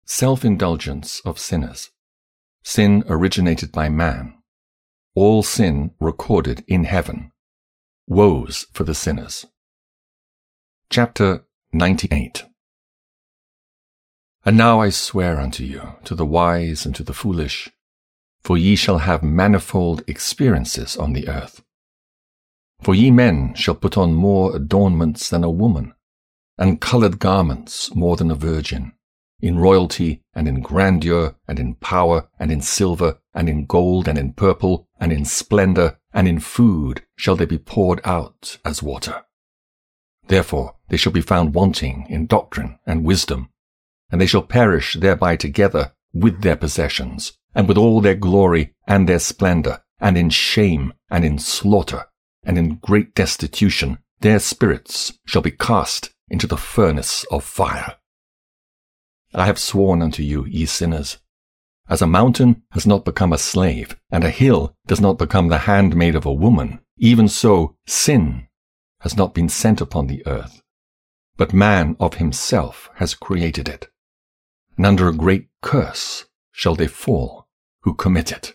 Self-indulgence of sinners. Sin originated by man. All sin recorded in heaven. Woes for the sinners. Chapter 98. And now I swear unto you, to the wise and to the foolish, for ye shall have manifold experiences on the earth. For ye men shall put on more adornments than a woman, and coloured garments more than a virgin. In royalty, and in grandeur, and in power, and in silver, and in gold, and in purple, and in splendour, and in food shall they be poured out as water. Therefore they shall be found wanting in doctrine and wisdom, and they shall perish thereby together with their possessions, and with all their glory and their splendour, and in shame, and in slaughter, and in great destitution their spirits shall be cast into the furnace of fire. I have sworn unto you, ye sinners, as a mountain has not become a slave, and a hill does not become the handmaid of a woman, even so sin has not been sent upon the earth, but man of himself has created it. And under a great curse shall they fall who commit it.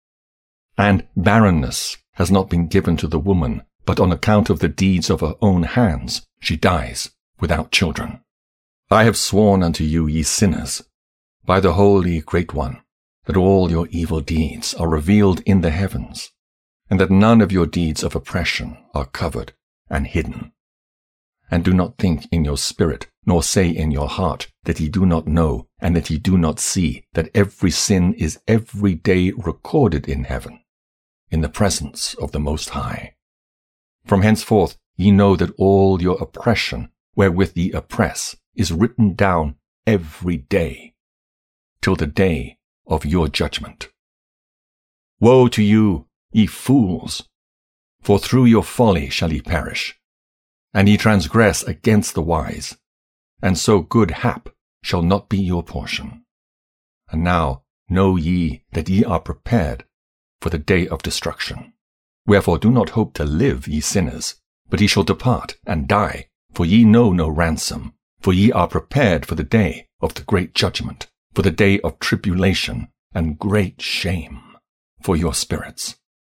And barrenness has not been given to the woman, but on account of the deeds of her own hands she dies without children. I have sworn unto you, ye sinners, by the Holy Great One, that all your evil deeds are revealed in the heavens, and that none of your deeds of oppression are covered and hidden. And do not think in your spirit, nor say in your heart, that ye do not know, and that ye do not see, that every sin is every day recorded in heaven, in the presence of the Most High. From henceforth ye know that all your oppression, wherewith ye oppress, is written down every day, till the day of your judgment. Woe to you, ye fools! For through your folly shall ye perish, and ye transgress against the wise, and so good hap shall not be your portion. And now know ye that ye are prepared for the day of destruction. Wherefore do not hope to live, ye sinners, but ye shall depart and die, for ye know no ransom. For ye are prepared for the day of the great judgment, for the day of tribulation and great shame for your spirits.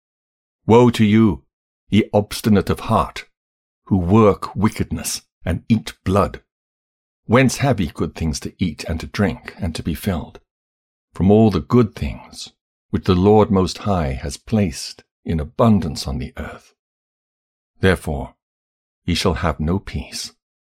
Woe to you, ye obstinate of heart, who work wickedness and eat blood. Whence have ye good things to eat and to drink and to be filled? From all the good things which the Lord Most High has placed in abundance on the earth. Therefore ye shall have no peace.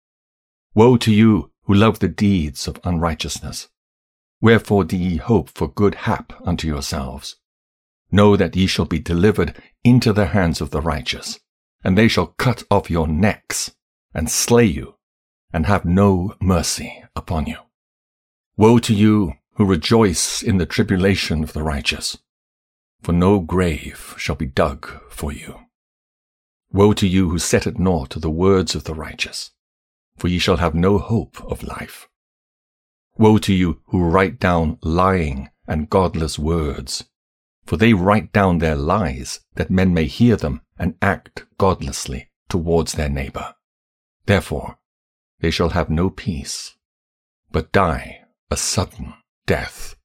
Woe to you who love the deeds of unrighteousness. Wherefore do ye hope for good hap unto yourselves? Know that ye shall be delivered into the hands of the righteous, and they shall cut off your necks, and slay you, and have no mercy upon you. Woe to you who rejoice in the tribulation of the righteous, for no grave shall be dug for you. Woe to you who set at naught the words of the righteous, for ye shall have no hope of life. Woe to you who write down lying and godless words, for they write down their lies, that men may hear them and act godlessly towards their neighbor. Therefore they shall have no peace, but die a sudden death.